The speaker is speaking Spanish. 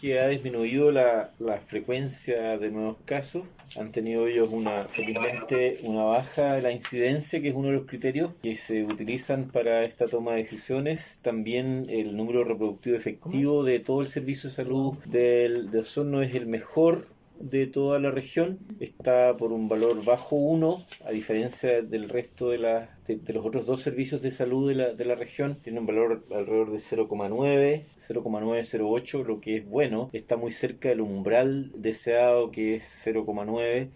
que ha disminuido la frecuencia de nuevos casos. Han tenido ellos felizmente una baja de la incidencia, que es uno de los criterios que se utilizan para esta toma de decisiones. También el número reproductivo efectivo de todo el servicio de salud de Osorno es el mejor de toda la región. Está por un valor bajo 1, a diferencia del resto de los otros dos servicios de salud de la región. Tiene un valor alrededor de 0,9, 0,908, lo que es bueno. Está muy cerca del umbral deseado, que es 0,9.